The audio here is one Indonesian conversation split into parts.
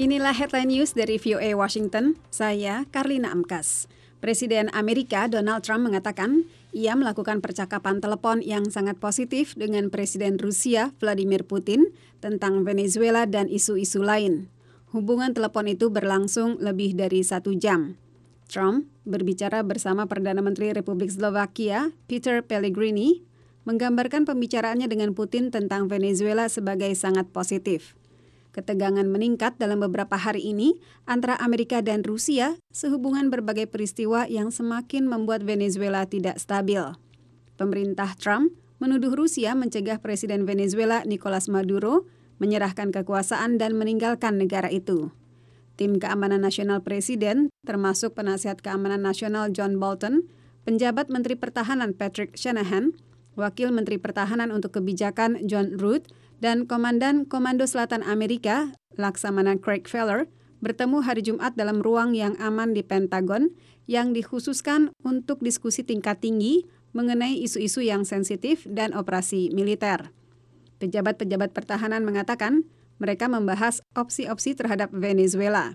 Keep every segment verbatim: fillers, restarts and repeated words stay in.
Inilah headline news dari V O A Washington, saya Karlina Amkas. Presiden Amerika Donald Trump mengatakan ia melakukan percakapan telepon yang sangat positif dengan Presiden Rusia Vladimir Putin tentang Venezuela dan isu-isu lain. Hubungan telepon itu berlangsung lebih dari satu jam. Trump berbicara bersama Perdana Menteri Republik Slovakia, Peter Pellegrini, menggambarkan pembicaraannya dengan Putin tentang Venezuela sebagai sangat positif. Ketegangan meningkat dalam beberapa hari ini antara Amerika dan Rusia sehubungan berbagai peristiwa yang semakin membuat Venezuela tidak stabil. Pemerintah Trump menuduh Rusia mencegah Presiden Venezuela Nicolas Maduro menyerahkan kekuasaan dan meninggalkan negara itu. Tim Keamanan Nasional Presiden, termasuk Penasihat Keamanan Nasional John Bolton, penjabat Menteri Pertahanan Patrick Shanahan, Wakil Menteri Pertahanan untuk Kebijakan John Rood, dan Komandan Komando Selatan Amerika, Laksamana Craig Feller, bertemu hari Jumat dalam ruang yang aman di Pentagon yang dikhususkan untuk diskusi tingkat tinggi mengenai isu-isu yang sensitif dan operasi militer. Pejabat-pejabat pertahanan mengatakan mereka membahas opsi-opsi terhadap Venezuela.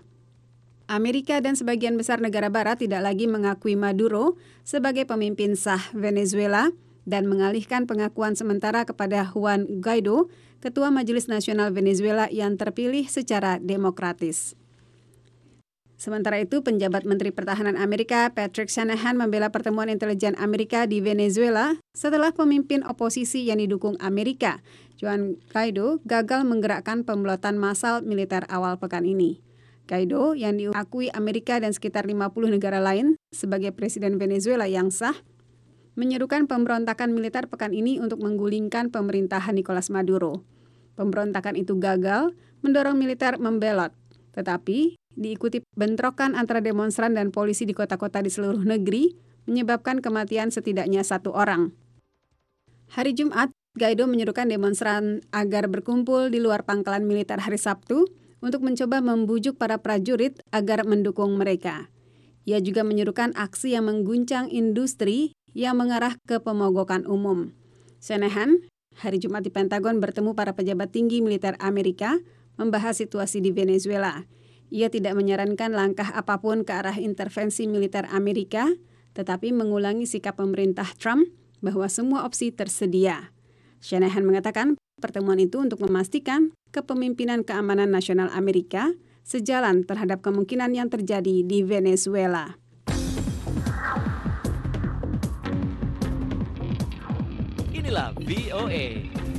Amerika dan sebagian besar negara barat tidak lagi mengakui Maduro sebagai pemimpin sah Venezuela dan mengalihkan pengakuan sementara kepada Juan Guaido, Ketua Majelis Nasional Venezuela yang terpilih secara demokratis. Sementara itu, penjabat Menteri Pertahanan Amerika Patrick Shanahan membela pertemuan intelijen Amerika di Venezuela setelah pemimpin oposisi yang didukung Amerika, Juan Guaido, gagal menggerakkan pembelotan massal militer awal pekan ini. Guaido, yang diakui Amerika dan sekitar lima puluh negara lain sebagai Presiden Venezuela yang sah, menyerukan pemberontakan militer pekan ini untuk menggulingkan pemerintahan Nicolas Maduro. Pemberontakan itu gagal, mendorong militer membelot, tetapi diikuti bentrokan antara demonstran dan polisi di kota-kota di seluruh negeri, menyebabkan kematian setidaknya satu orang. Hari Jumat, Guaido menyerukan demonstran agar berkumpul di luar pangkalan militer hari Sabtu untuk mencoba membujuk para prajurit agar mendukung mereka. Ia juga menyerukan aksi yang mengguncang industri yang mengarah ke pemogokan umum. Shanahan hari Jumat di Pentagon bertemu para pejabat tinggi militer Amerika membahas situasi di Venezuela. Ia tidak menyarankan langkah apapun ke arah intervensi militer Amerika, tetapi mengulangi sikap pemerintah Trump bahwa semua opsi tersedia. Shanahan mengatakan pertemuan itu untuk memastikan kepemimpinan keamanan nasional Amerika sejalan terhadap kemungkinan yang terjadi di Venezuela. Inilah V O A.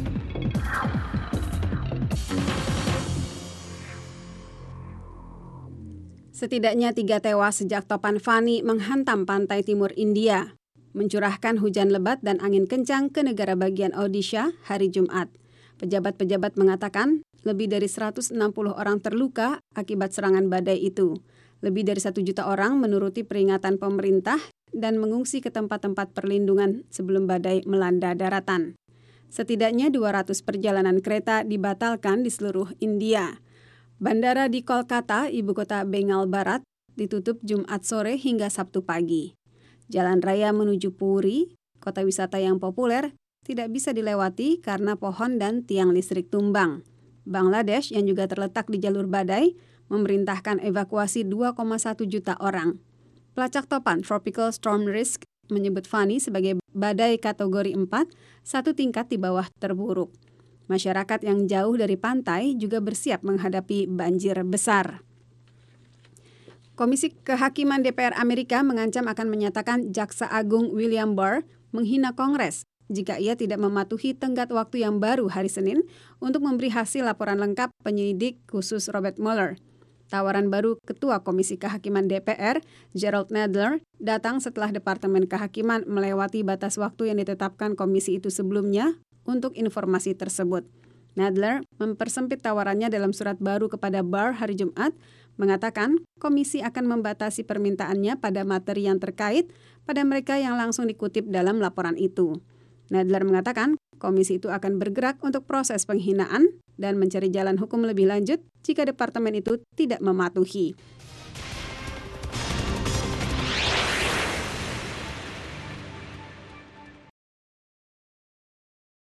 Setidaknya tiga tewas sejak topan Fani menghantam pantai timur India, mencurahkan hujan lebat dan angin kencang ke negara bagian Odisha hari Jumat. Pejabat-pejabat mengatakan lebih dari seratus enam puluh orang terluka akibat serangan badai itu. Lebih dari satu juta orang menuruti peringatan pemerintah dan mengungsi ke tempat-tempat perlindungan sebelum badai melanda daratan. Setidaknya dua ratus perjalanan kereta dibatalkan di seluruh India. Bandara di Kolkata, ibu kota Bengal Barat, ditutup Jumat sore hingga Sabtu pagi. Jalan raya menuju Puri, kota wisata yang populer, tidak bisa dilewati karena pohon dan tiang listrik tumbang. Bangladesh yang juga terletak di jalur badai memerintahkan evakuasi dua koma satu juta orang. Pelacak topan Tropical Storm Risk menyebut Fani sebagai badai kategori empat, satu tingkat di bawah terburuk. Masyarakat yang jauh dari pantai juga bersiap menghadapi banjir besar. Komisi Kehakiman D P R Amerika mengancam akan menyatakan Jaksa Agung William Barr menghina Kongres jika ia tidak mematuhi tenggat waktu yang baru hari Senin untuk memberi hasil laporan lengkap penyelidik khusus Robert Mueller. Tawaran baru Ketua Komisi Kehakiman D P R, Gerald Nadler, datang setelah Departemen Kehakiman melewati batas waktu yang ditetapkan komisi itu sebelumnya untuk informasi tersebut. Nadler mempersempit tawarannya dalam surat baru kepada Barr hari Jumat, mengatakan komisi akan membatasi permintaannya pada materi yang terkait pada mereka yang langsung dikutip dalam laporan itu. Nadler mengatakan komisi itu akan bergerak untuk proses penghinaan dan mencari jalan hukum lebih lanjut jika departemen itu tidak mematuhi.